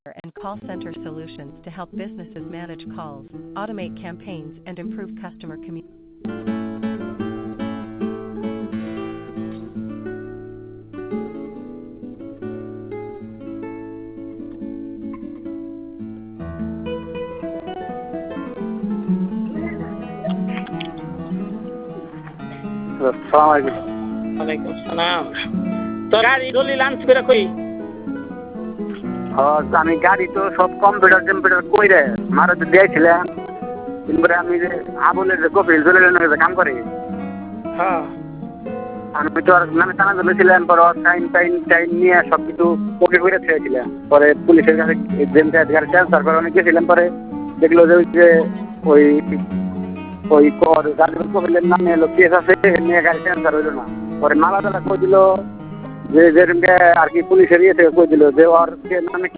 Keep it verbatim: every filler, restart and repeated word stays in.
and call center solutions to help businesses manage calls, automate campaigns, and improve customer communication. ওয়ালাইকুম সালাম। তো গাড়ি গলি লাঞ্চ করে কই? হ্যাঁ আমি গাড়ি তো সব কম্পিউটার টম্পিউটার কইরে মারা তো দিয়েছিলাম, তারপরে আমি যে আবুলের যে কপিল চলে কাম করে হ্যাঁ আমি তো আর নামে টানা চলেছিলাম, পরে টাইম টাইম টাইম নিয়ে সব কিছু ওকে করে ছেড়েছিলাম। পরে পুলিশের কাছে গাড়ি ট্রান্সফার করে অনেক গেছিলাম, পরে দেখলো যে ওই যে ওই ওই কর গাড়ি কপিলের নামে এলো কেস আছে, নিয়ে গাড়ি ট্রান্সফার হইলো না। পরে মালা তালা কই দিল যে যেরকম আর কি পুলিশের ইয়ে থেকে কই দিল যে ওর নামে